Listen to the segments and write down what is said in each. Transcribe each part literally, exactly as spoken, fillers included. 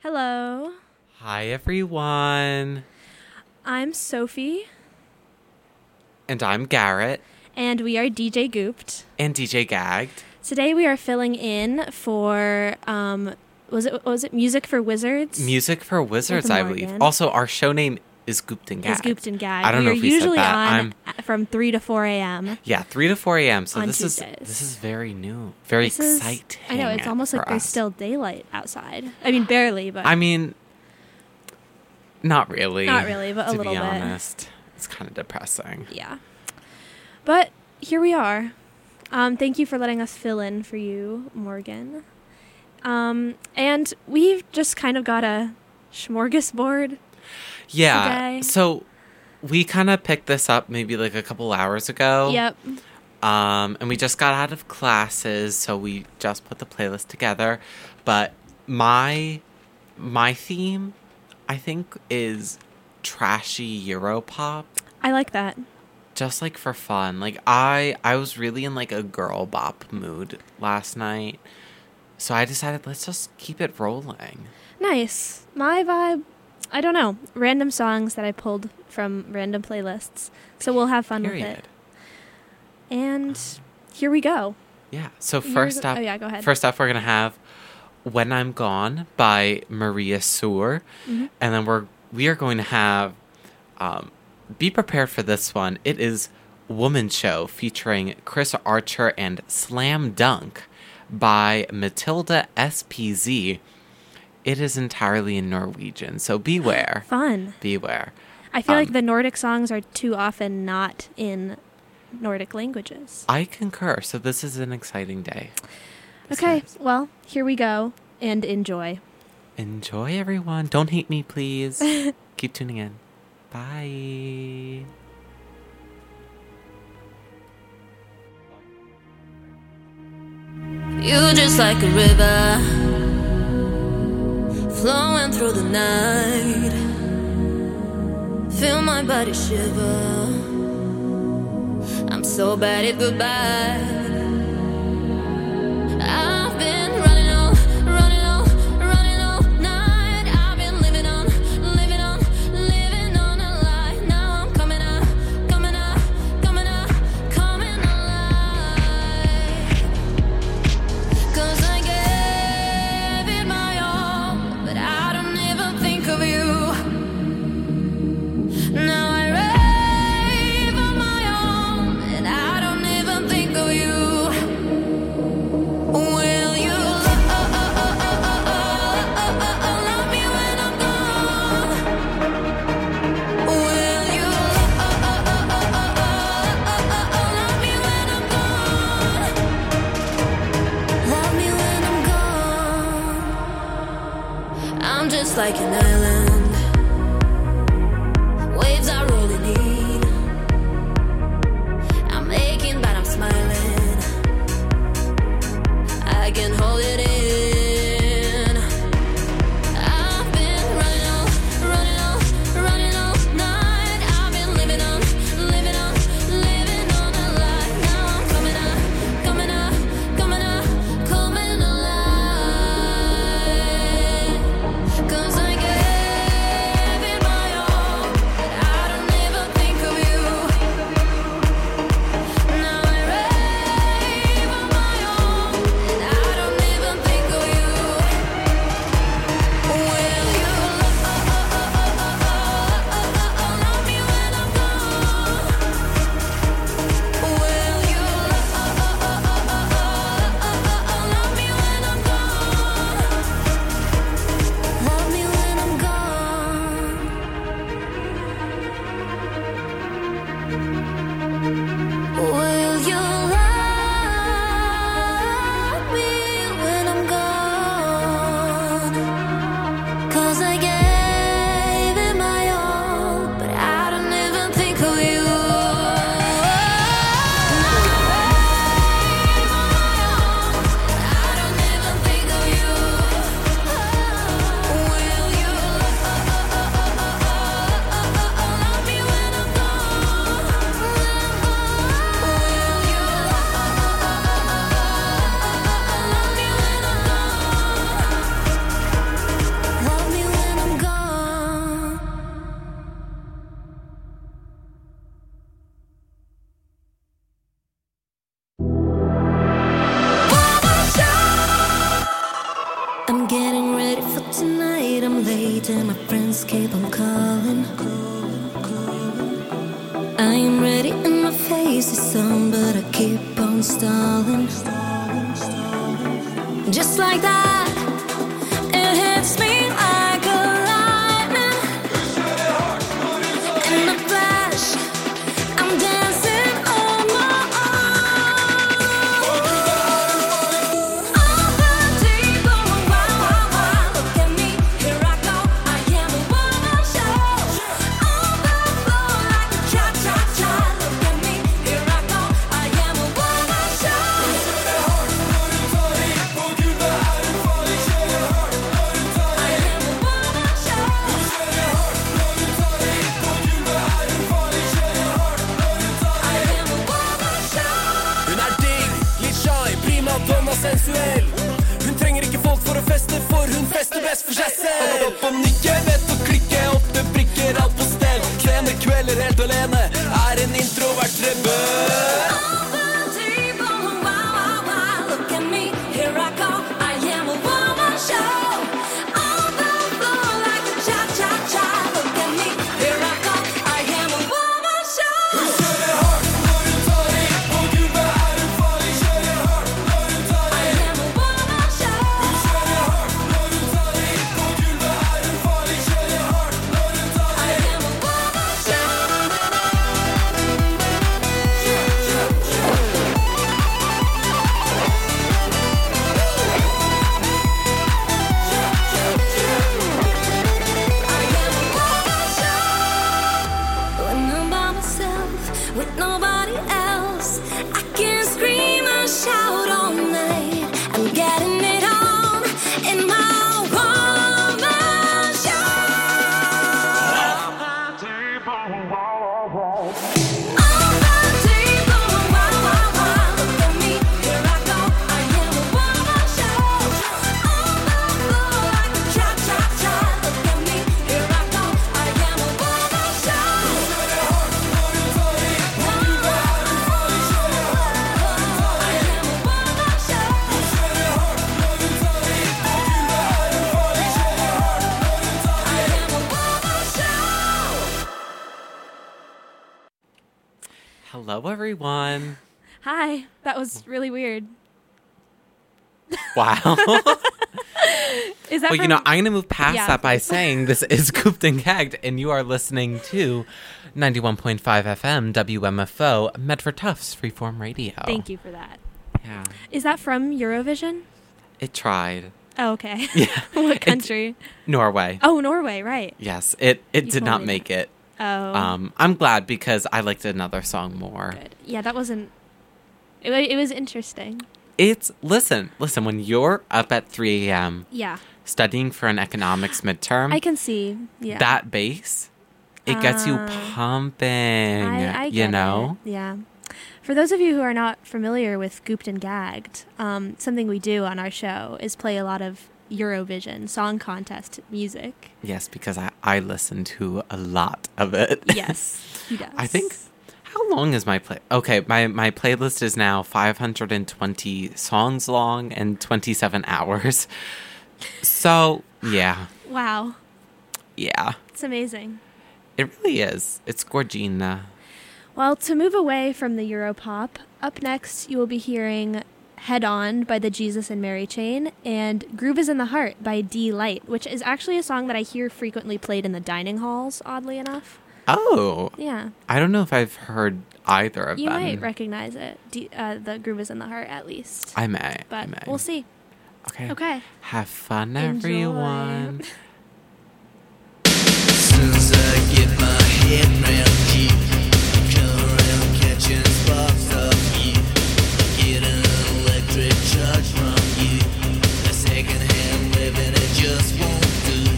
Hello. Hi, everyone. I'm Sophie. And I'm Garrett. And we are D J Gooped. And D J Gagged. Today we are filling in for, um, was it was it Music for Wizards? Music for Wizards, With I Morgan. believe. Also, our show name is Gooped and Gagged. Is Gooped and Gagged. I don't we know are if we usually said that. on I'm, from three to four a.m. Yeah, three to four a.m. So on this Tuesdays. is this is very new. Very This is- exciting. I know, it's almost for like there's us. still daylight outside. I mean, barely, but I mean, not really. Not really, but a to little be bit. honest. It's kind of depressing. yeah. But here we are. Um, thank you for letting us fill in for you, Morgan. Um, and we've just kind of got a smorgasbord. Yeah. Today. So we kind of picked this up maybe like a couple hours ago. Yep. Um, and we just got out of classes, so we just put the playlist together. But my my theme, I think, is trashy Europop, I like that. just like for fun. Like I I was really in like a girl bop mood last night, so I decided let's just keep it rolling. Nice. My vibe, I don't know. Random songs that I pulled from random playlists. So we'll have fun with it. Period. And here we go. Yeah. So You're first go- up, oh, yeah, go ahead. First up, we're gonna have "When I'm Gone" by Maria Soor, Mhm. and then we're we are going to have. Um, be prepared for this one. It is "Woman Show" featuring Chris Archer and "Slam Dunk" by Matilda S P Z. It is entirely in Norwegian, so beware. Fun. Beware. I feel Um, like the Nordic songs are too often not in Nordic languages. I concur. So this is an exciting day. This Okay, is. well, here we go. And enjoy. Enjoy, everyone. Don't hate me, please. Keep tuning in. Bye. You just like a river flowing through the night. Feel my body shiver. I'm so bad at goodbye. I've been running all, running all, running all night. I've been living on, living on, living on a lie. Now I'm coming up, coming up, coming up, coming alive. Cause I gave it my all, but I don't even think of you. Now I rave on my own, and I don't even think of you. Will you love me when I'm gone? Will you love me when I'm gone? Love me when I'm gone. I'm just like an island. Waves are rolling in. I'm aching, but I'm smiling. I can hold it in. I've been running all, running all, running all night. I've been living on, living on, living on a lie. Now I'm coming up, coming up, coming up, coming alive. Cause I gave just keep on calling. I am ready and my face is on, but I keep on stalling. Just like that, it hits me like a lightning. In a flash, I'm dancing on my own. All the deep, oh, wow, wow, wow. Look at me, here I go. I am a woman show. On the floor like a cha-cha-cha. Look at me, here I go. I am a woman show. Hun er digg, litt shy, prima donna sensuell. Hun trenger ikke folk for å feste, for hun fester best for seg selv. Opp og nikke, vet å klikke, åpne prikker, alt på stell. Klene kvelder helt alene, er en introvert rebell. All the deep, oh, wow, wow, wow. Look at me, here I go. I am a woman show. On the floor like a cha-cha-cha. Look at me, here I go. I am a woman show. I am a woman show. I am a woman When I'm by myself, with nobody else, I can scream and shout all night. I'm getting it on in my woman show. All the deep, oh, wow, wow, wow. Look at me, here I go. I am a woman show. On the floor like a cha-cha-cha. Look at me, here I go. I am a woman show. Hello, everyone. Hi. That was really weird. Wow. Is that Well, you from- know, I'm going to move past Yeah. that by saying this is Cooped and Gagged, and you are listening to ninety-one point five F M W M F O, Medford Tufts Freeform Radio. Thank you for that. Yeah. Is that from Eurovision? It tried. Oh, okay. Yeah. What It- country? Norway. Oh, Norway, right. Yes, it, it You did not totally make it. Oh, Um, I'm glad because I liked another song more. good. Yeah, that wasn't... It, wa- it was interesting. It's, listen, listen, when you're up at three a.m. Yeah. studying for an economics midterm, I can see. Yeah. that bass, it gets you Ah. pumping, I, I you get know? it. Yeah. For those of you who are not familiar with Gooped and Gagged, um, something we do on our show is play a lot of Eurovision Song Contest music. Yes, because I, I listen to a lot of it. Yes, he does. I think, how long is my play? Okay, my, my playlist is now five hundred twenty songs long and twenty-seven hours. So, yeah, Wow, yeah, it's amazing. it really is. It's Gorgina. Well, to move away from the Europop, up next you will be hearing Head On by the Jesus and Mary Chain and Groove is in the Heart by D Light, which is actually a song that I hear frequently played in the dining halls, oddly enough. Oh, Yeah, I don't know if I've heard either of you them. might recognize it. D- uh, the Groove is in the Heart, at least. I may. I But may. we'll see. Okay. Okay. Have fun, Enjoy. everyone. Soon as I get my head round you, come around catching sparks off you. Get an electric charge from you. A second hand living, it just won't do.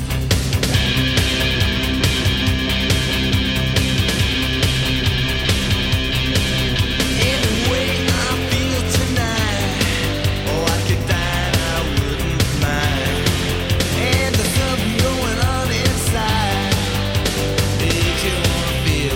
Anyway, I feel tonight. Oh, I could die and I wouldn't mind. And there's something going on inside. Makes you wanna feel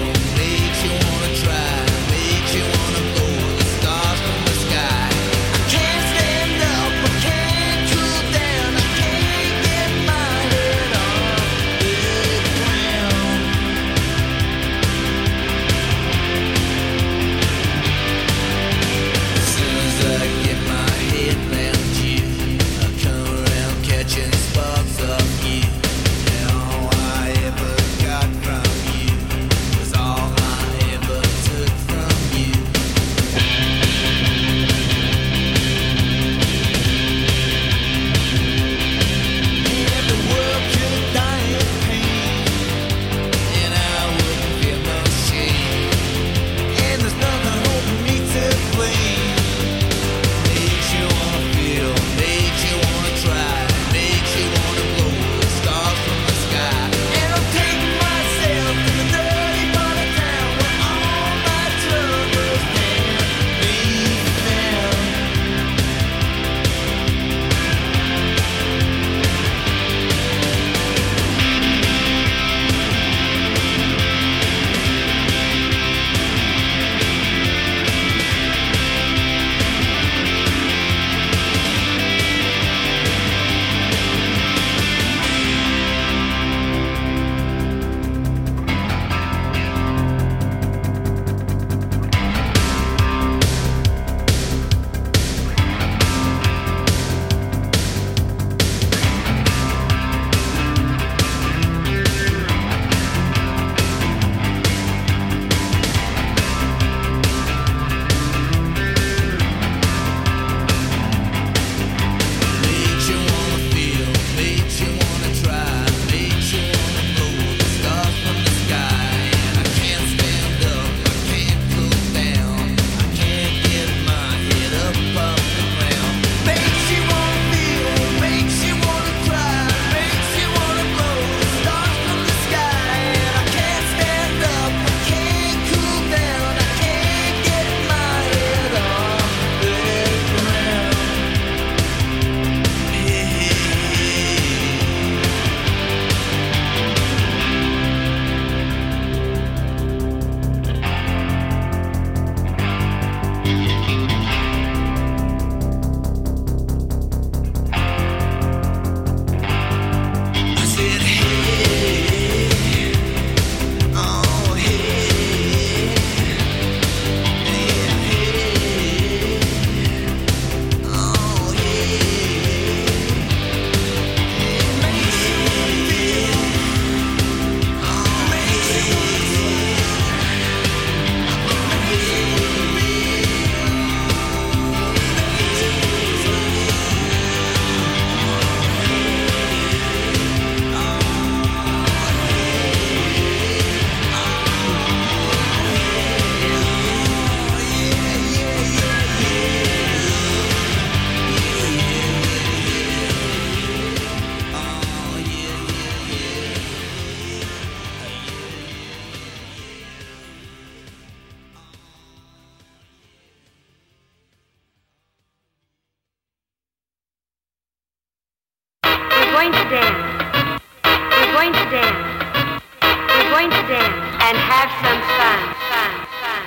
going to dance. We're going to dance. We're going to dance and have some fun. Fun, fun.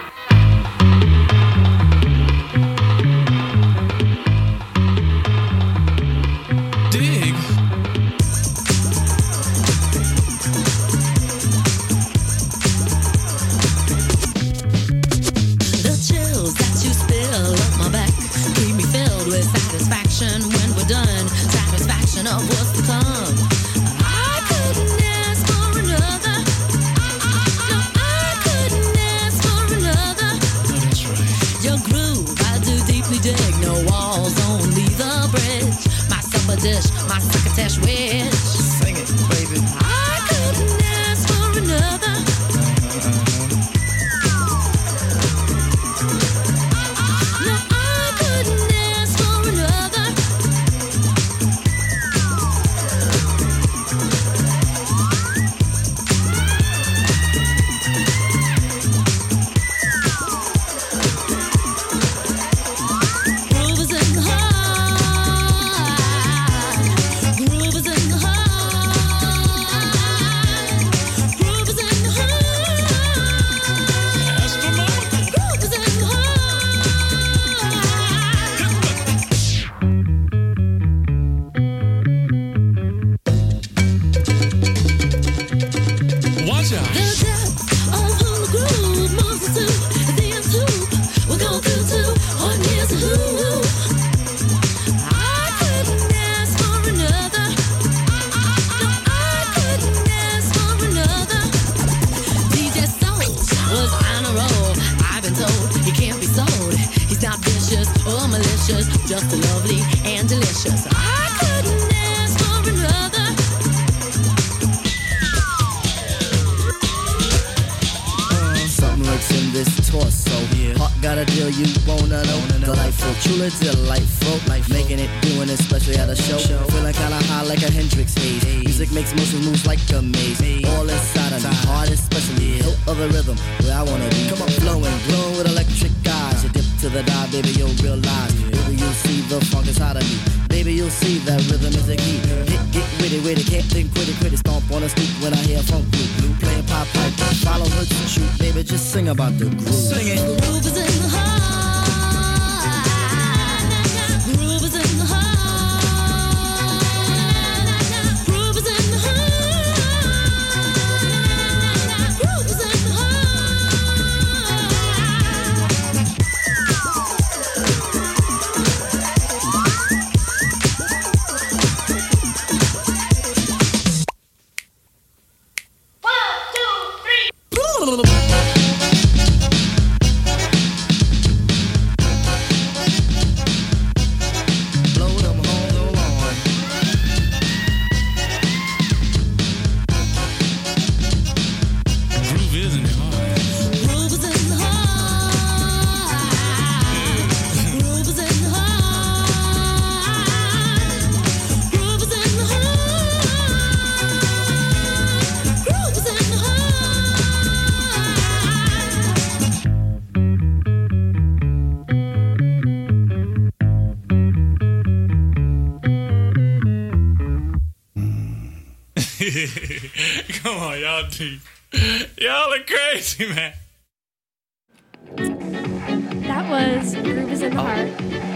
Dig. The chills that you spill up my back keep me filled with satisfaction when we're done. Satisfaction of what's to come. I couldn't ask for another. No, I couldn't ask for another. That's right. Your groove, I do deeply dig. No walls, only the bridge. My supper dish, my succotash wish. Sing it, baby. I couldn't ask for another. No, I couldn't ask for another. Groove is in the heart. Groove is in the heart. Groove is in the heart. Groove is in the Watch out. The depth of who the groove moves us to. The end hoop. We'll go through two. One year's a who. I couldn't ask for another. No, I couldn't ask for another. D J Soul was on a roll. I've been told he can't be sold. He's not vicious or malicious, just lovely and delicious. I couldn't ask for another. Something lurks in this torso. Heart got a deal you wanna know. Delightful, truly delightful. Life making it, doing it, especially at a show. Feeling kinda high like a Hendrix haze. Music makes motion moves like a maze. All inside of me, heart especially. Hilt of the rhythm, where I wanna be. Come on, flowing, glowing with electric eyes. You dip to the dive, baby, you'll realize. Baby, you'll see the funk inside of me. Baby, you'll see that rhythm is the key. Get, get witty, witty, can't think, quitty, quitty. Stomp on the street when I hear funk blue. Blue playing pop pipe, follow her to shoot. Baby, just sing about the groove. Sing it. Groove is in the heart. Groove is in the heart. Groove is in the heart. Groove is in the heart. Blow them horns along. Groove is in the heart. Groove is in the heart. Groove is in the heart. Groove is in the heart. Groove is in the heart. Come on, y'all do. Y'all are crazy, man. That was Groove is in the Heart.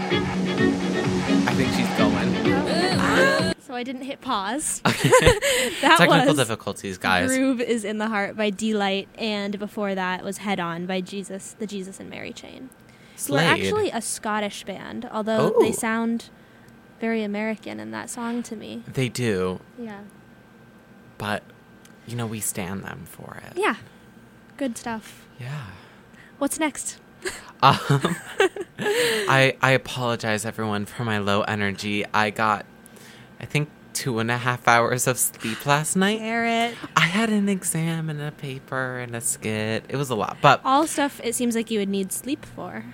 I think she's going. So I didn't hit pause. That Technical was difficulties, guys. Groove is in the Heart by D-Light, and before that was Head On by Jesus, the Jesus and Mary Chain. Who are Slade. actually a Scottish band, although they Oh. sound very American in that song to me. They do, Yeah. but, you know, we stand them for it. Yeah. Good stuff. Yeah. What's next? Um, I I apologize, everyone, for my low energy. I got, I think, two and a half hours of sleep last night. Garrett. I had an exam and a paper and a skit. It was a lot, but All stuff it seems like you would need sleep for.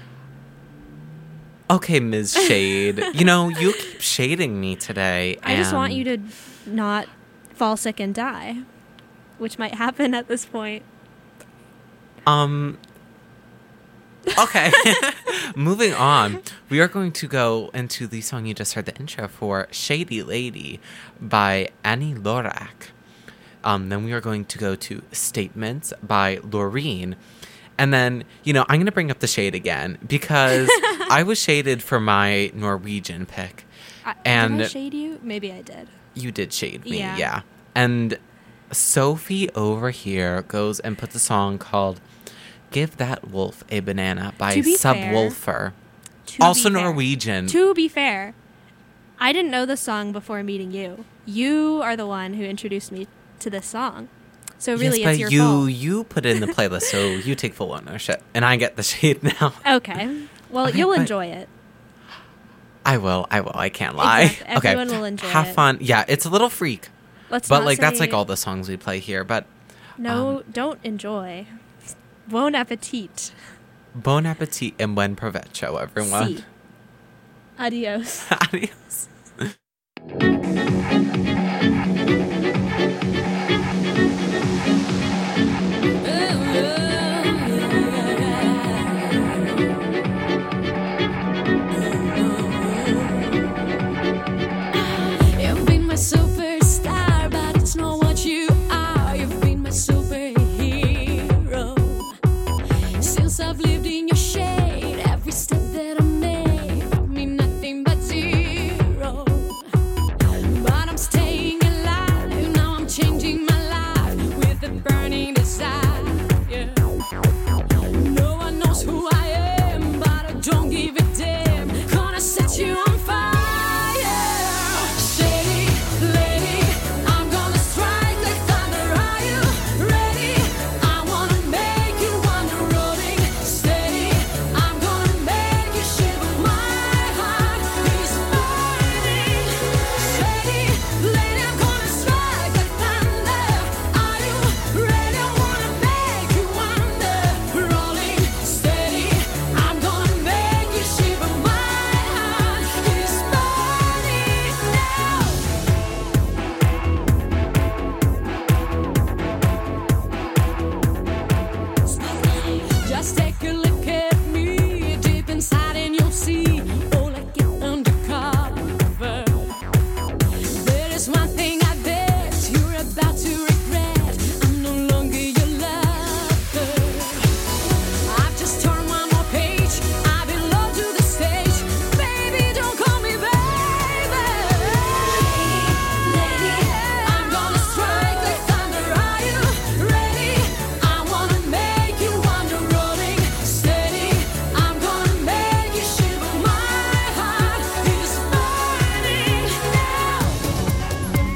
okay, Miz Shade. You know, you keep shading me today. I just want and- you to not fall sick and die, which might happen at this point. Um, Okay. Moving on, we are going to go into the song you just heard the intro for, Shady Lady by Annie Lorak. Um, then we are going to go to Statements by Loreen. And then, you know, I'm going to bring up the shade again because I was shaded for my Norwegian pick. I, and did I shade you? Maybe I did. You did shade me, Yeah. yeah. And Sophie over here goes and puts a song called Give That Wolf a Banana by To be fair- Subwoofer. To be Also fair- Norwegian. To be fair, I didn't know the song before meeting you. You are the one who introduced me to this song. So really, yes, it's but your you, fault. you put it in the playlist, so you take full ownership. And I get the shade now. Okay. Well, Okay, you'll but- enjoy it. I will, I will. I can't lie. Exactly. Okay. Everyone will enjoy Have it. fun. Yeah, it's a little freak. Let's But not like that's say- like all the songs we play here. But No, um, don't enjoy. Bon appetit. bon appetit and buen provecho, everyone. Si. Adios. Adios. You've been my superstar, but it's not what you are. You've been my superhero. Since I've lived in your shade, every step that I made brought me nothing but zero. But I'm staying alive, now I'm changing my life with a burning desire. No one knows who I am, but I don't give a damn. Gonna set you on fire. Shady lady, I'm gonna strike like thunder. Are you ready? I wanna make you wonder. Rolling steady, I'm gonna make you shiver. My heart is burning. Shady lady, I'm gonna strike like thunder. Are you ready? I wanna make you wonder. Rolling steady, I'm gonna make you shiver. My heart is burning now. Just take a look at me deep inside and you'll see all I get undercover. There is one thing I bet you're about to regret. I'm no longer your lover. I've just turned one more page. I belong to the stage. Baby, don't call me baby. Lady, I'm gonna strike like thunder. Are you ready? I wanna make you wonder. Rolling steady, I'm gonna make you shiver. My heart is burning now.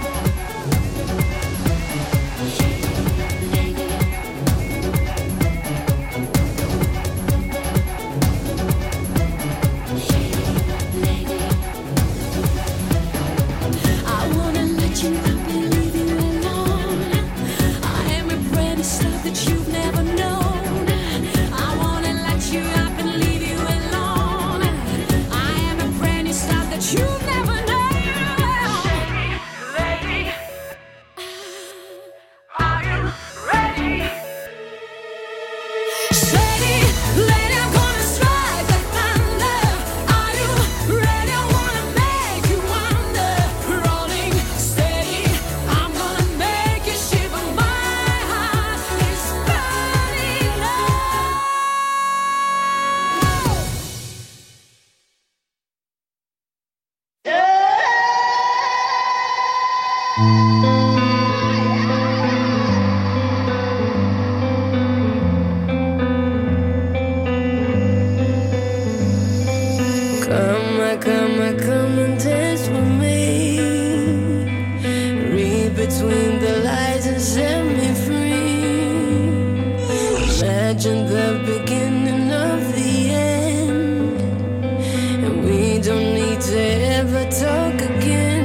I wanna let you up and leave you alone. I am a pretty stuff that you've never known. I wanna let you up and leave you alone. I am a pretty stuff that you've never known. Lady, are you ready? Shady lady, I'm gonna strike like thunder. Are you ready? I wanna make you wonder. Rolling steady, I'm gonna make you shiver. My heart is burning now. Come, on, come, on, come and dance with me. Read between the lines and set me free. Imagine the beginning of the end, and we don't need to ever talk again.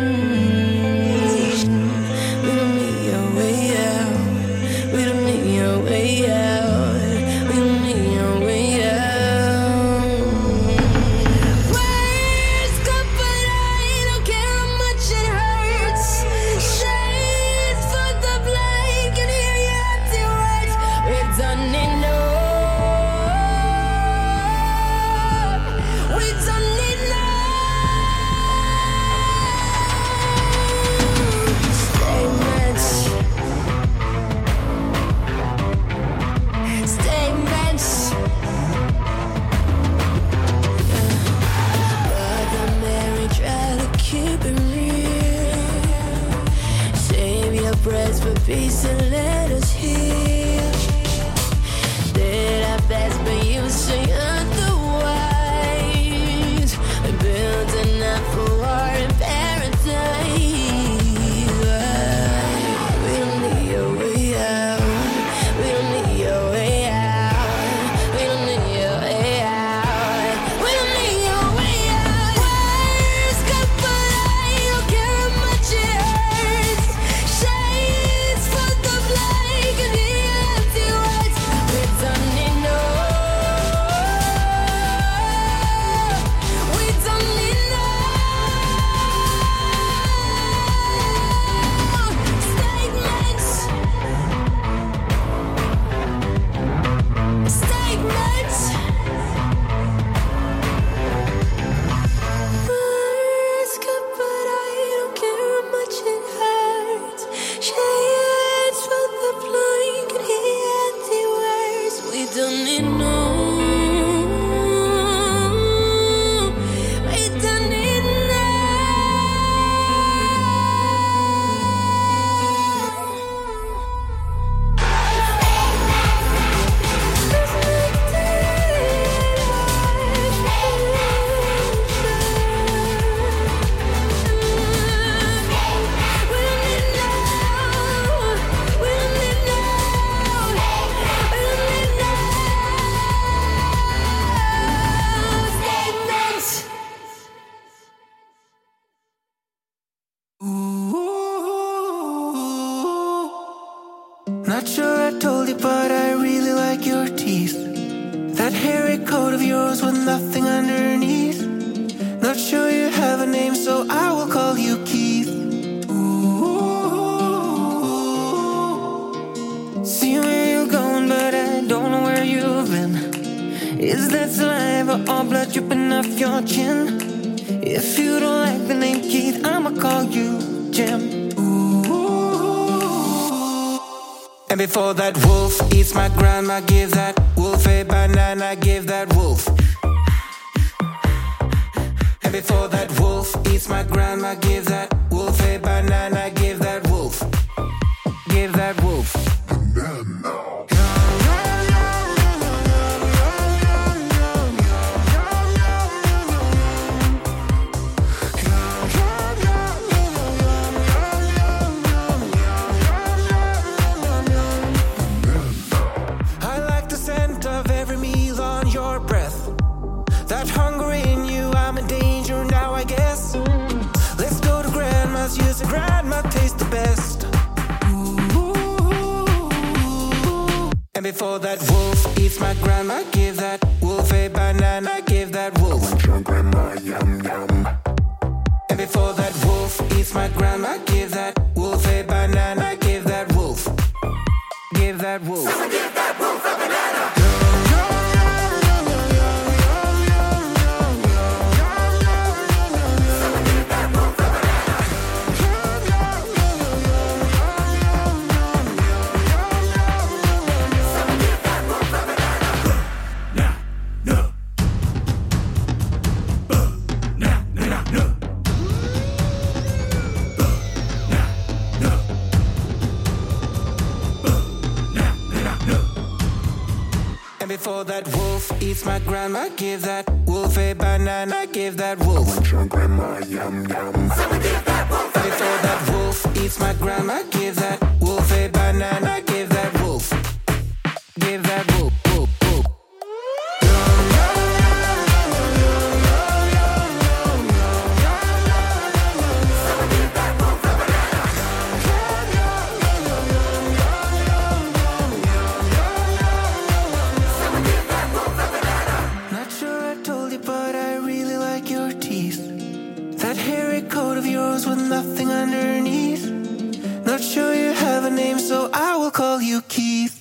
We don't need your way out. We don't need your way out. We don't need your way out. Words good, but I don't care how much it hurts. Shade for the blank and hear your empty words. We've done it all. really know. We don't need Not sure I told you, but I really like your teeth. That hairy coat of yours with nothing underneath. Not sure you have a name, so I will call you Keith. Ooh. See where you're going, but I don't know where you've been. Is that saliva or blood dripping off your chin? If you don't like the name Keith, I'ma call you Jim. And before that wolf eats my grandma, give that wolf a banana, give that wolf. And before that wolf eats my grandma, give that wolf a banana, give that wolf. Give that wolf. Banana. Grandma tastes the best. Ooh. And before that wolf eats my grandma, give that wolf a banana, give that wolf. I want your grandma, yum yum. And before that wolf eats my grandma, give that wolf a banana, give that wolf. Give that wolf. Someone give that wolf a banana. Before that wolf eats my grandma, give that wolf a banana, give that wolf. I want your grandma, yum yum. Someone give that wolf a banana. Before that wolf eats my grandma, give that wolf a banana, give that wolf. Give that wolf, wolf, wolf. Someone give that wolf a banana. Not sure I told you, but I really like your teeth. That hairy coat of yours with nothing underneath. Not sure you have a name, so I will call you Keith.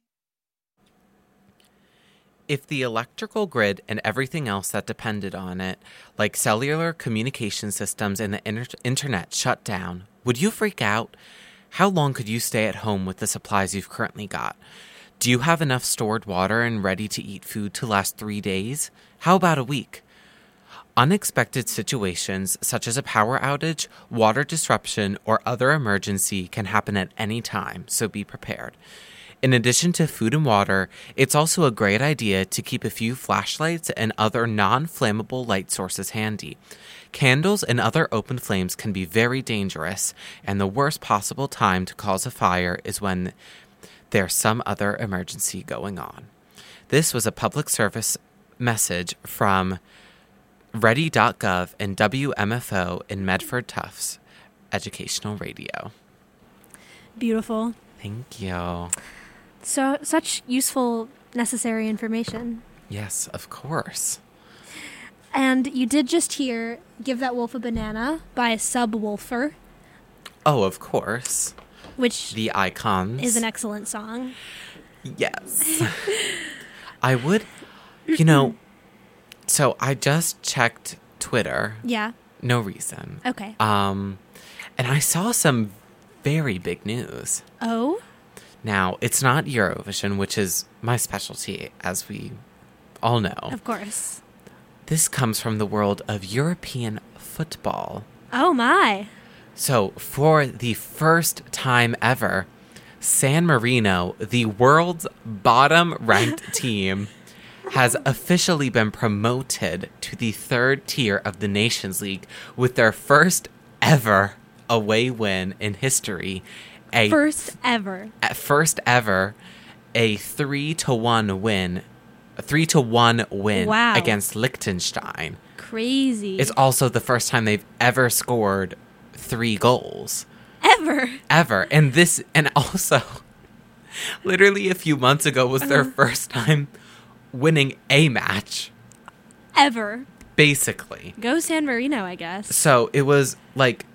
If the electrical grid and everything else that depended on it, like cellular communication systems and the inter- internet, shut down, would you freak out? How long could you stay at home with the supplies you've currently got? Do you have enough stored water and ready-to-eat food to last three days? How about a week? Unexpected situations, such as a power outage, water disruption, or other emergency, can happen at any time, so be prepared. In addition to food and water, it's also a great idea to keep a few flashlights and other non-flammable light sources handy. Candles and other open flames can be very dangerous, and the worst possible time to cause a fire is when there's some other emergency going on. This was a public service message from ready dot gov and W M F O in Medford Tufts Educational Radio. Beautiful. Thank you. So, such useful, necessary information. Yes, of course. And you did just hear Give That Wolf a Banana by Subwoofer. Oh, of course. Which the icons is an excellent song. Yes. I would, you know, so I just checked Twitter. Yeah. No reason. Okay. Um, and I saw some very big news. Oh? Now, it's not Eurovision, which is my specialty, as we all know. Of course. This comes from the world of European football. Oh, my. So, for the first time ever, San Marino, the world's bottom-ranked team, has officially been promoted to the third tier of the Nations League with their first ever away win in history. A First ever. At first ever, a three to one win, a three to one win Wow. against Liechtenstein. Crazy. It's also the first time they've ever scored three goals. Ever. Ever. And this, and also, literally a few months ago was their Uh-huh. first time winning a match, Ever. basically. Go San Marino, I guess. So it was like,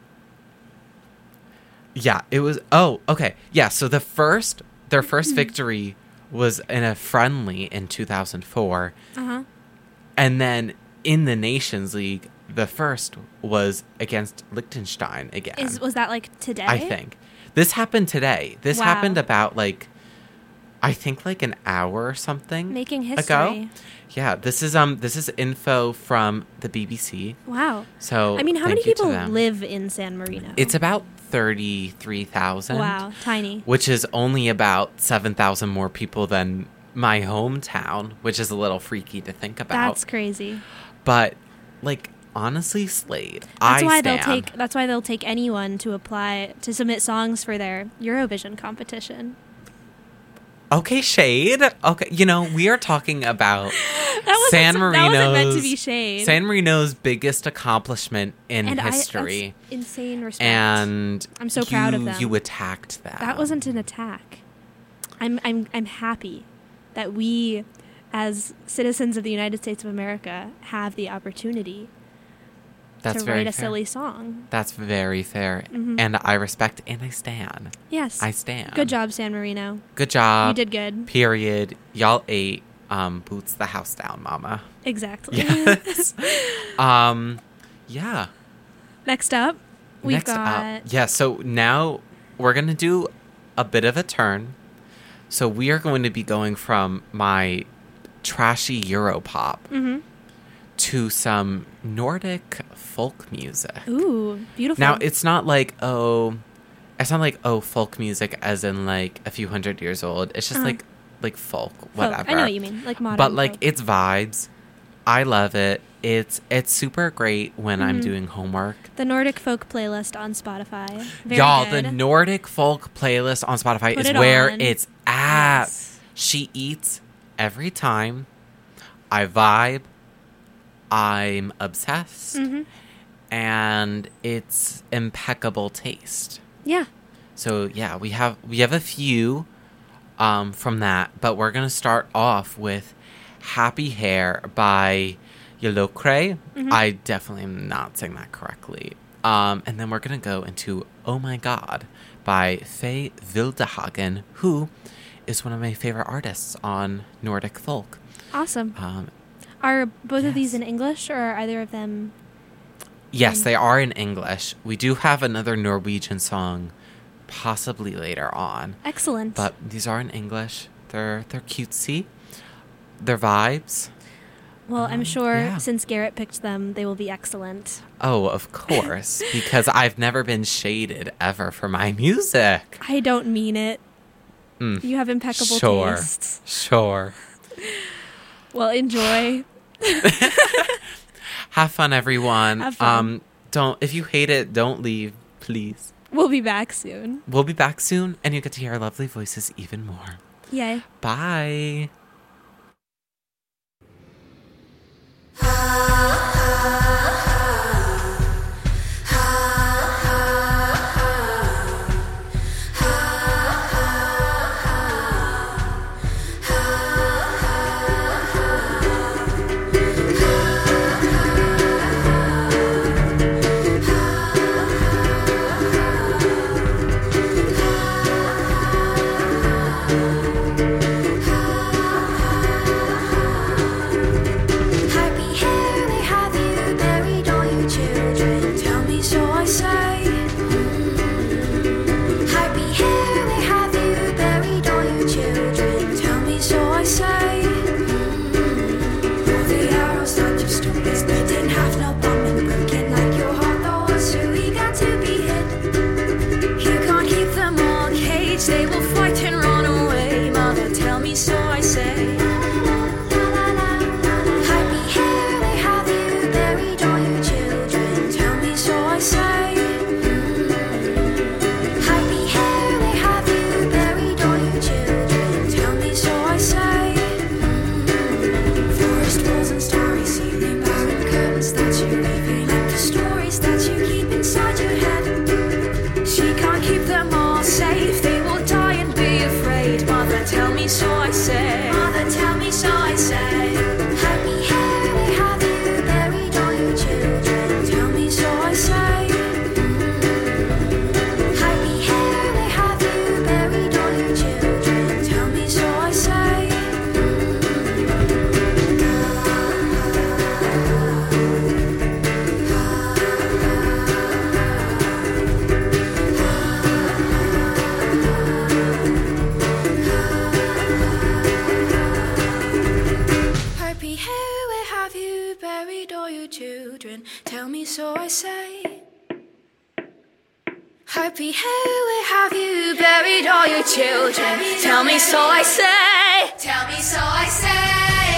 yeah, it was, oh, okay. Yeah, so the first, their first victory was in a friendly in two thousand four. Uh-huh. And then in the Nations League, the first was against Liechtenstein again. Is Was that like today? I think. This happened today. This Wow. happened about like, I think like an hour or something Making ago. history. Yeah, this is um this is info from the B B C. Wow. So I mean, how thank many you to people them. live in San Marino? It's about thirty-three thousand. Wow, tiny. Which is only about seven thousand more people than my hometown, which is a little freaky to think about. That's crazy. But like honestly, Slade, That's I why stand. they'll take. That's why they'll take anyone to apply to submit songs for their Eurovision competition. Okay, shade. Okay, you know, we are talking about That wasn't, San that Marino's wasn't meant to be shade. San Marino's biggest accomplishment in and history. I, that's insane respect. And I'm so proud of you- them. You attacked them. That wasn't an attack. I'm I'm I'm happy that we, as citizens of the United States of America, have the opportunity That's to very write a fair. silly song. That's very fair. Mhm. And I respect and I stand. Yes. I stand. Good job, San Marino. Good job. You did good. Period. Y'all ate um, boots the house down, mama. Exactly. Yes. um, yeah. Next up, we've Next got up. Yeah, so now we're going to do a bit of a turn. So we are going to be going from my trashy Europop Mhm. to some Nordic folk music. Ooh, beautiful. Now, it's not like, oh, it's not like, oh, folk music as in like a few hundred years old. It's just Uh-huh. like, like folk, Folk. whatever. I know what you mean, like modern But like, folk. it's vibes. I love it. It's it's super great when I'm Mhm. doing homework. the Nordic folk playlist on Spotify. Very Y'all, good. the Nordic folk playlist on Spotify Put is it where on. it's at. Yes. She eats every time. I vibe. I'm obsessed. Mhm. And it's impeccable taste. Yeah. So yeah, we have we have a few um, from that, but we're gonna start off with "Happy Hair" by Yellowcray. Mhm. I definitely am not saying that correctly. Um, and then we're gonna go into "Oh My God" by Faye Wildehagen, who is one of my favorite artists on Nordic folk. Awesome. Um, Are both of these yes. in English, or are either of them? yes, they are in English. We do have another Norwegian song, possibly later on. Excellent. But these are in English. They're they're cutesy. They're vibes. well, I'm sure yeah. since Garrett picked them, they will be excellent. Oh, of course, because I've never been shaded ever for my music. I don't mean it. Mm, You have impeccable sure, taste. sure. Well, enjoy. Have fun, everyone. Have fun. Um, don't if you hate it, don't leave, please. We'll be back soon. We'll be back soon, and you get to hear our lovely voices even more. Yay. Bye. Happy hair children. Tell me, so I say. Happy, where have you buried all your children? Tell me, so I say. Tell me, so I say.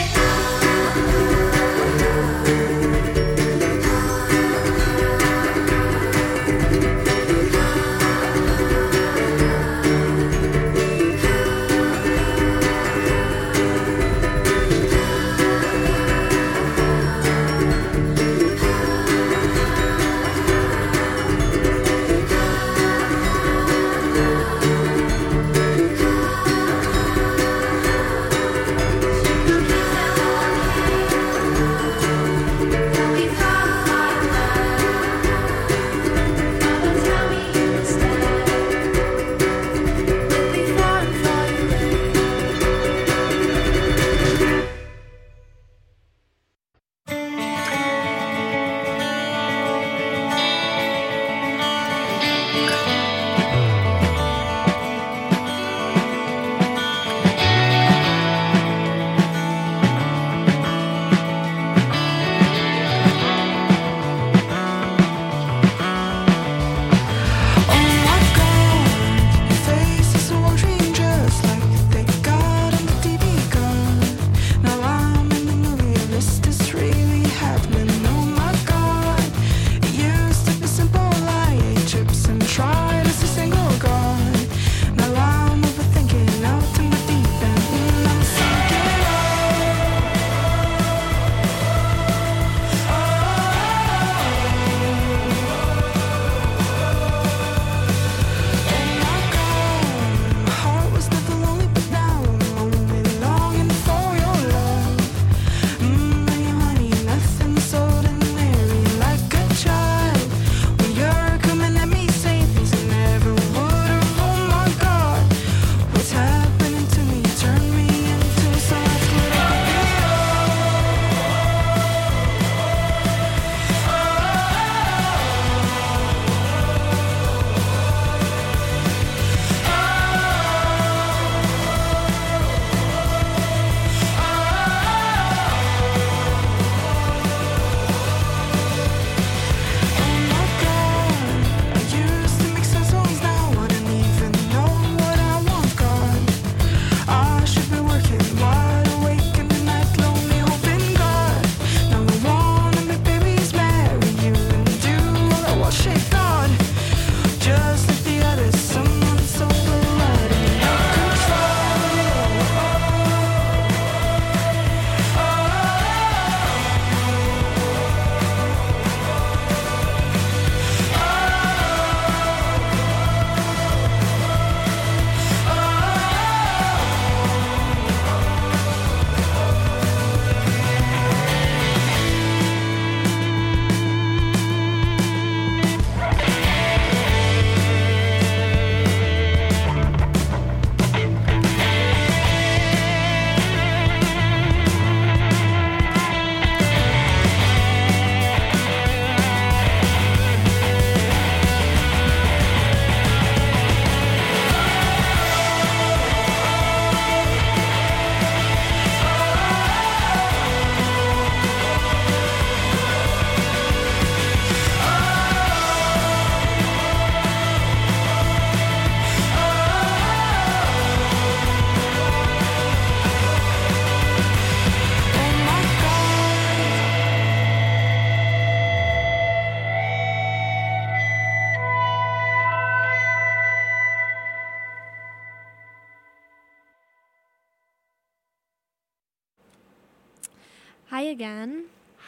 Hi again.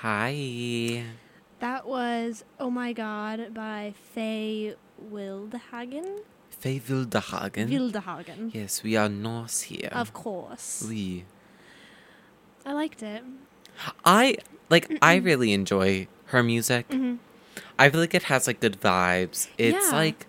Hi. That was Oh My God by Faye Wildhagen. Faye Wildhagen. Wildhagen. Yes, we are Norse here. Of course. We. I liked it. I, like, I really enjoy her music. Mm-hmm. I feel like it has, like, good vibes. It's, Yeah. like,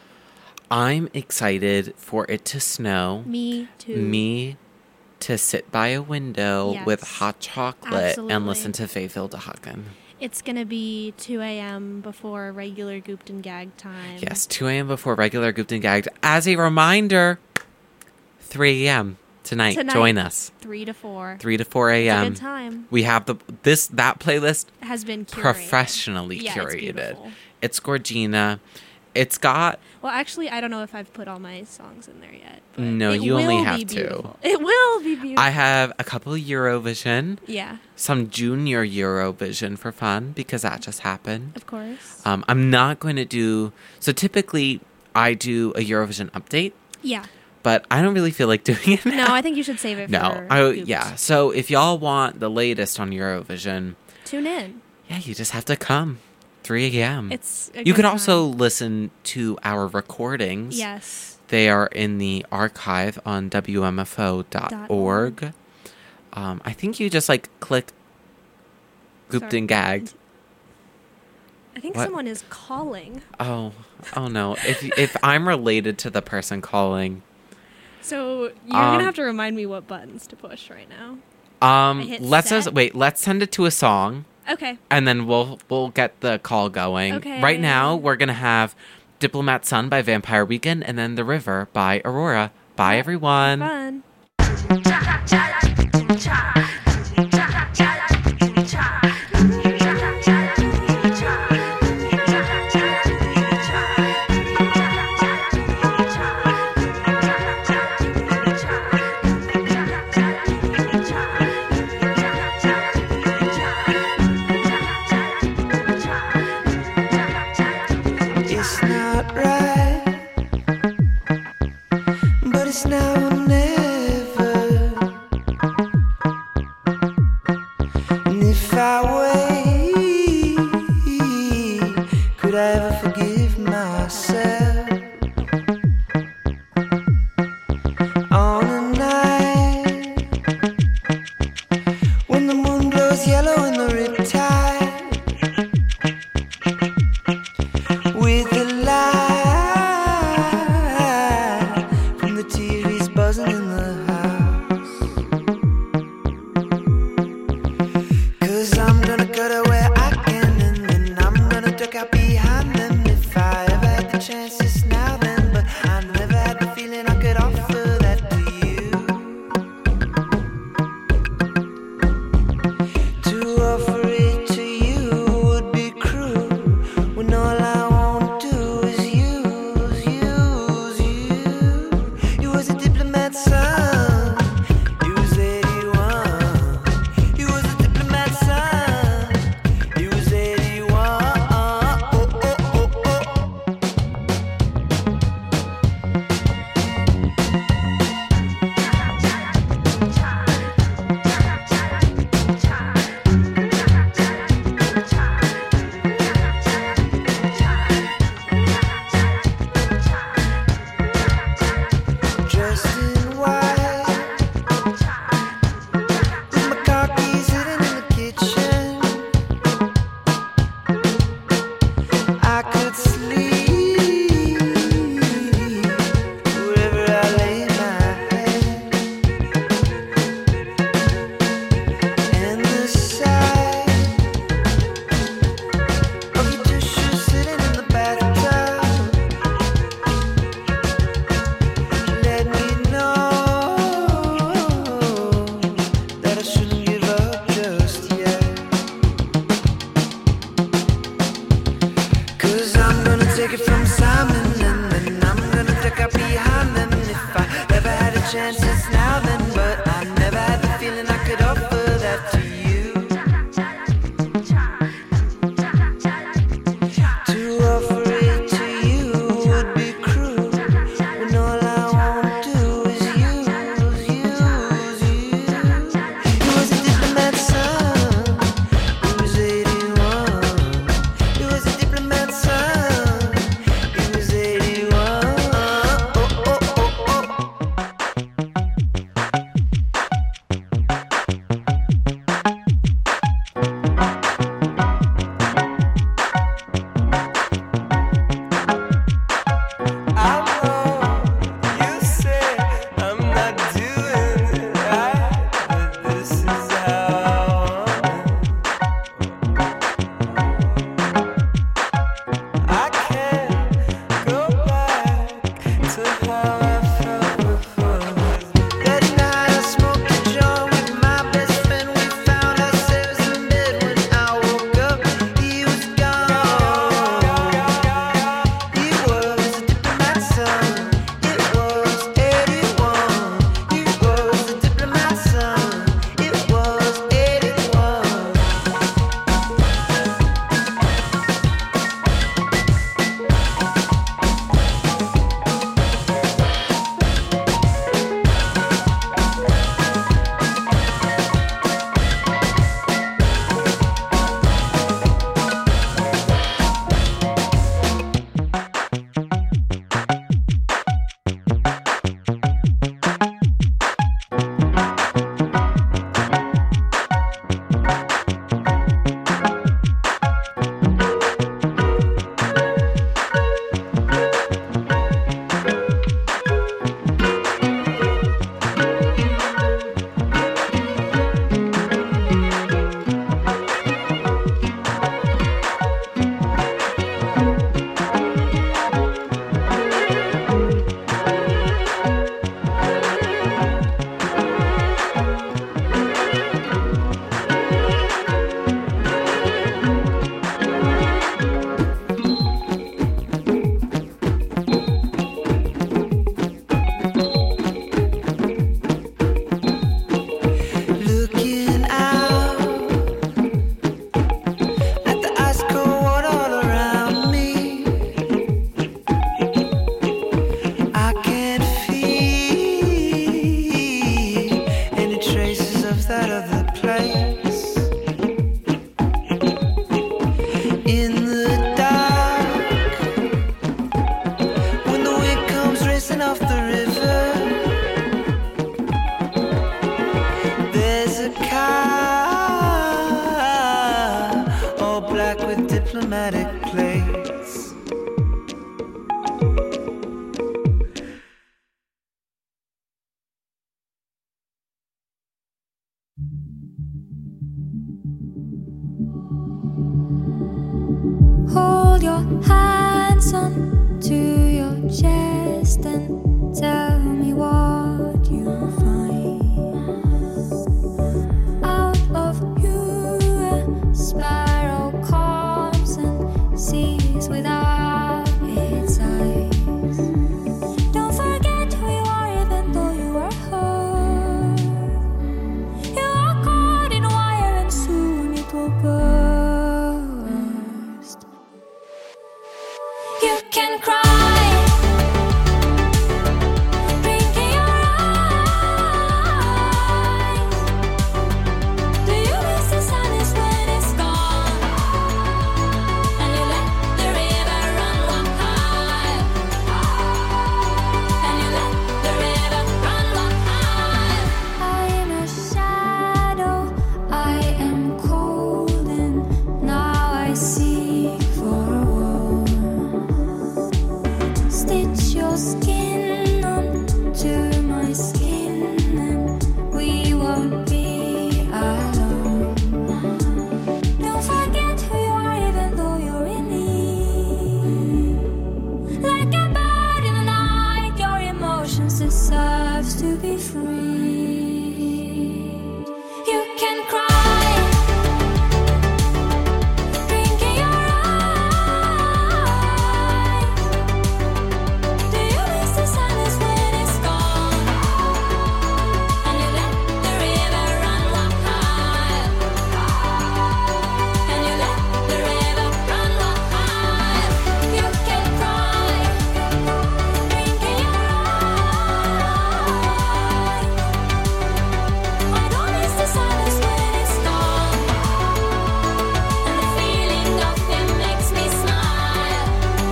I'm excited for it to snow. Me too. Me to sit by a window Yes. with hot chocolate Absolutely. and listen to Faye Wildhagen. It's going to be two a.m. before regular Gooped and Gag time. Yes, two a.m. before regular Gooped and Gagged. As a reminder, three a.m. tonight. Tonight. Join us. Three to four. three to four It's a a.m. good time. We have the this that playlist Has been curated. professionally Yeah, it's curated. beautiful. It's Gorgina. It's got Well, actually, I don't know if I've put all my songs in there yet. But No, it you only will have be to. beautiful. It will be beautiful. I have a couple of Eurovision, yeah, some junior Eurovision for fun because that just happened. of course. Um, I'm not going to do so. Typically, I do a Eurovision update, yeah. but I don't really feel like doing it now. No, I think you should save it no. for I Gooped. yeah. So if y'all want the latest on Eurovision, Tune in. yeah, you just have to come three a.m. It's a You good can also time. listen to our recordings. Yes. They are in the archive on W M F O dot org. Um, I think you just like click Gooped Sorry. and Gagged. I think What? someone is calling. Oh, oh no. If if I'm related to the person calling, So you're Um, gonna have to remind me what buttons to push right now. um, I hit let's just set. wait. Let's send it to a song, Okay. and then we'll we'll get the call going. Okay. Right now, we're gonna have "Diplomat Son" by Vampire Weekend, and then "The River" by Aurora. Bye, everyone. Fun. It's not right, but it's now or never. And if I wait, could I ever forgive myself? On a night when the moon glows yellow in the riptide, with the light from the T V's buzzing in the house. 'Cause I'm gonna cut her where I can, and then I'm gonna duck out behind them. If I ever had the chance, it's now then, but I never had the feeling I could offer that to you. To offer it to you would be cruel, when all I want to do is use, use you. You was a diplomat son, you was eighty-one. You was a diplomat son, you was eighty-one. Oh, oh, oh, oh. Dressed in white, with my car keys hidden in the kitchen. I could sleep wherever I lay my head, and the sight of your tissues sitting in the bathtub let me know that I shouldn't give up just yet. 'Cause I'm gonna take it from Simon, and then I'm gonna duck out behind them. If I ever had a chance, it's now then, but I never had the feeling I could offer that to you. To offer it to you would be cruel, when all I want to do is use, use you. You was a diplomat son, you was eighty-one. You was a diplomat son, you was eighty-one. Oh, oh, oh, oh. of that other place. In the dark, when the wind comes racing off the river, there's a car, all black with diplomatic plates. Hold your hands on to your chest and tell me what you find. Out of you a sparrow comes and sees without its eyes. Don't forget who you are even though you are hurt. You are caught in wire and soon it will burst. You can cry, drink in your eyes. Do you miss the sadness when it's gone? And you let the river run wild. And you let the river run wild. I am a shadow, I am cold, and now I seek for a warmth. Stitch your skin onto my skin, and we won't be alone. Don't forget who you are, even though you're in need. Like a bird in the night, your emotions deserves to be free. You can cry, drink in your eyes. Do you miss the sadness when it's gone? And you let the river run wild. And you let the river run wild. You can cry, drink in your eyes. I don't miss the sadness when it's gone. And the feeling of it makes me smile.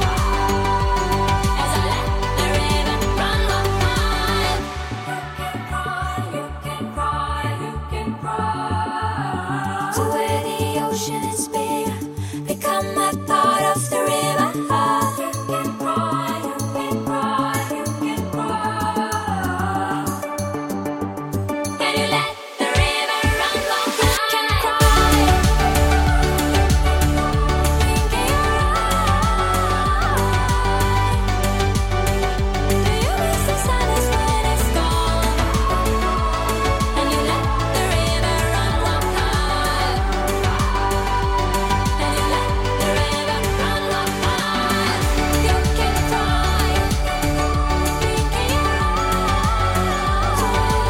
As I let the river run wild. You can cry, you can cry. So where the ocean is big, become a part of the river. You can cry, you can cry, you can cry. And you let the river run wild. You can cry, drink in your eyes. Do you miss the sadness when it's gone? And you let the river run wild. And you let the river run wild. You can cry, drink in your eyes.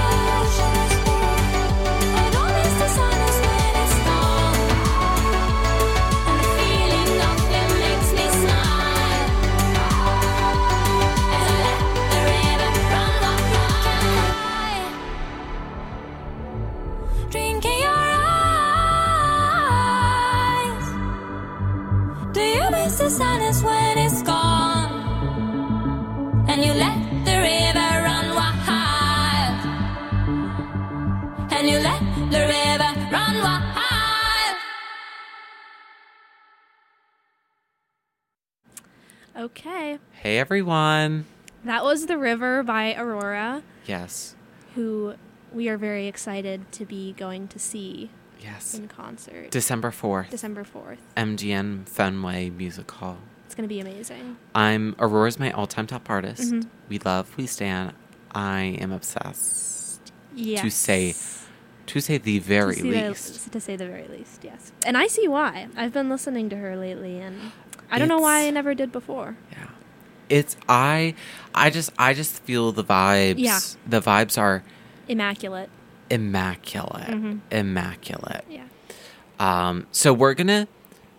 I don't miss the sadness when it's gone. And the feeling of it makes me smile. As I let the river run wild. Drink in your eyes. Do you miss the sadness when it's gone? And you let the river run wild. And you let the river run wild. Okay. Hey everyone. That was The River by Aurora, Yes. who we are very excited to be going to see Yes. in concert December fourth. December fourth. M G M Fenway Music Hall. It's going to be amazing. I'm Aurora's my all-time top artist. Mhm. We love, we stan. I am obsessed. Yes. To say to say the very to, see the- least. to say the very least, yes. And I see why. I've been listening to her lately, and I don't know why I It's- never did before. Yeah. It's I I just I just feel the vibes. Yeah. The vibes are Immaculate. immaculate. Mhm. Immaculate. Yeah. Um so we're going to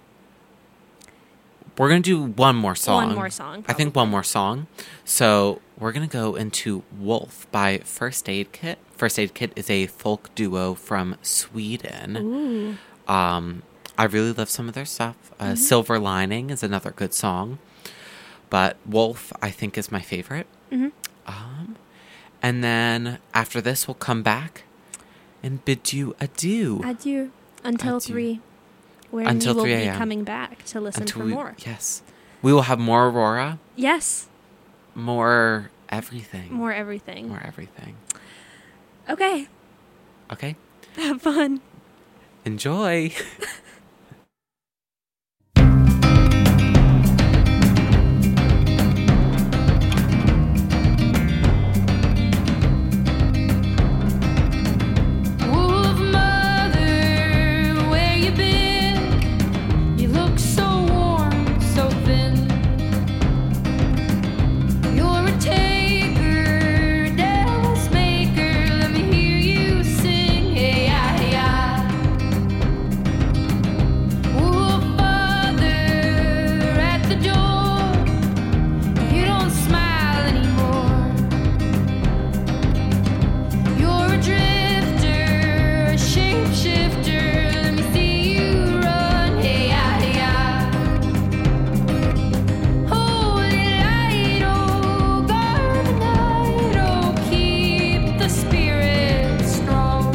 we're going to do one more song. One more song, I think one more song. So, we're going to go into Wolf by First Aid Kit First Aid Kit is a folk duo from Sweden. Ooh. Um, I really love some of their stuff. Uh, Mm-hmm. Silver Lining is another good song. But Wolf, I think, is my favorite. Mhm. Um, and then after this, we'll come back and bid you adieu. Adieu. Until Adieu. three. Where Until you will three be a.m. coming back to listen Until for we- more. Yes. We will have more Aurora, Yes. more everything. More everything. More everything. Okay. Okay? Have fun. Enjoy. Wolf mother, where you been? You look so warm, so thin. You're a taker, devil's maker. Let me hear you sing, hey ya, hey ya. Wolf mother, at the door. You don't smile anymore. You're a drifter, a shapeshifter. Let me see you run, hey ya, hey ya. Holy light, oh, guard the night, oh, keep the spirit strong.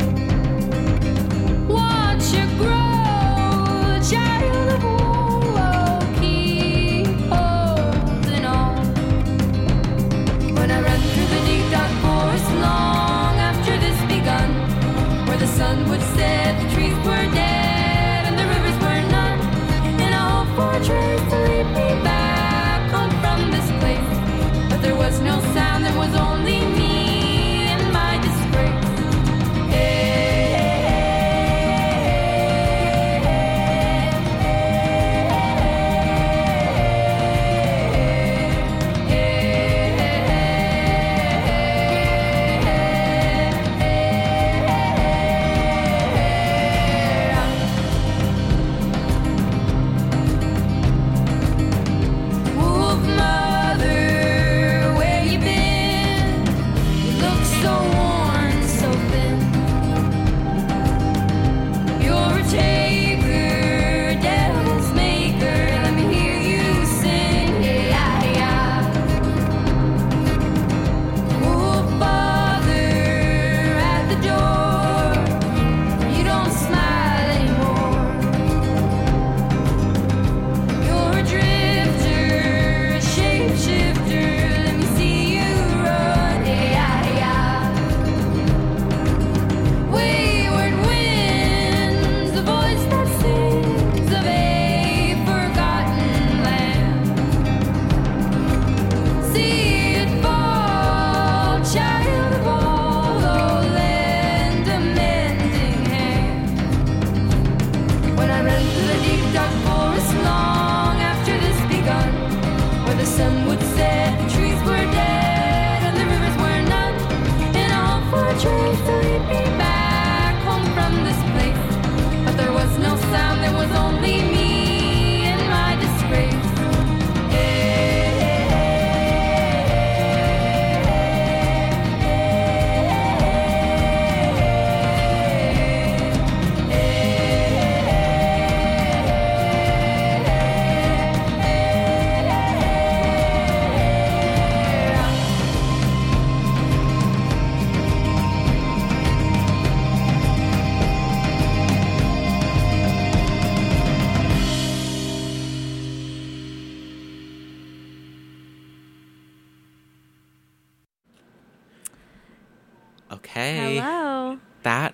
Watch you grow, child of war, oh, keep holding on. When I run through the deep dark forest long after this begun, where the sun would set, the trees were dead, and the rivers were none, and I hope for a trace to lead me back home from this place. But there was no sound, there was only me and my disgrace. Wolf mother, where you been? You look so worn, so thin. You're a taker, devil's maker. Let me hear you sing, hey ya, hey ya. Wolf mother, at the door. You don't smile anymore. You're a drifter, a shapeshifter. Let me see you run, hey ya, hey ya. Wayward winds, the voice that sings of a forgotten land. See it fall, child of all, oh, lend a mending hand. When I ran through the deep dark forest long after this begun, where the sun would set, the trees were dead, and the rivers were none, and all for a trace to lead me back home from this place. But there was no sound, there was only me and my disgrace. Okay. Hello. That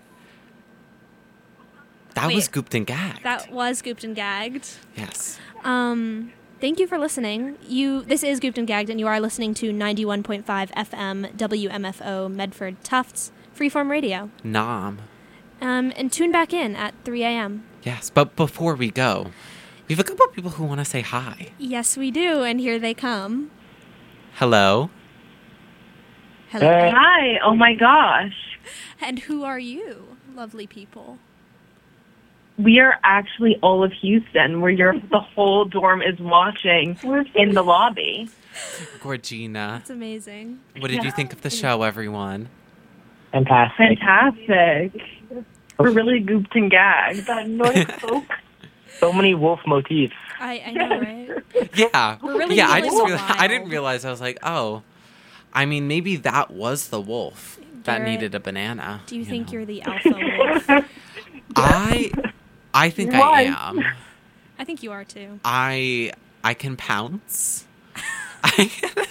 that was Wait. Gooped and Gagged. That was Gooped and Gagged. yes. Um, thank you for listening. You, this is Gooped and Gagged, and you are listening to ninety-one point five F M W M F O Medford Tufts Freeform Radio. Nom. Um, and tune back in at three a.m. Yes. But before we go, we have a couple of people who want to say hi. Yes, we do, and here they come. Hello. Hello. Hi. Oh my gosh. And who are you, lovely people? We are actually all of Houston, where your the whole dorm is watching in the lobby. Gorgina. That's amazing. What did you think of the show, everyone? Fantastic. Fantastic. We're really gooped and gagged. That Nordic folk. So many wolf motifs. I, I know, right? Yeah. We're really yeah, I feeling just the reali- I didn't wild. realize. I was like, oh, I mean, maybe that was the wolf that Garrett, needed a banana. Do you, think know? you're the alpha wolf? I, I think I Why? am. I think you are too. I, I can pounce. I,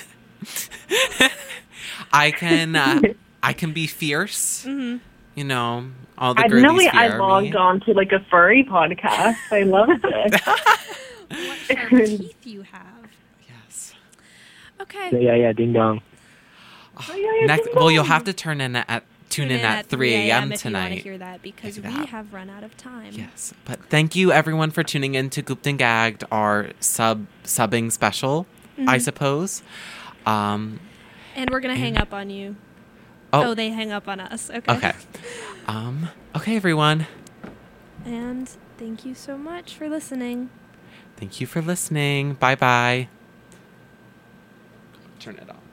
I can, uh, I can be fierce. Mm-hmm. You know, all the I girlies know I fear logged me. on to like a furry podcast. I love it. What sharp teeth you have. Yes. Okay. Yeah, yeah, yeah, ding dong. Next, well, you'll have to turn in at tune in at three a.m. if you want to tonight. hear that because Check we it out. have run out of time. Yes, but thank you everyone for tuning in to Gooped and Gagged, our sub subbing special, I Mhm. suppose. Um, And we're gonna hang up on you. Oh. Oh, they hang up on us. Okay. okay. Um, okay, everyone. And thank you so much for listening. Thank you for listening. Bye bye. Turn it off.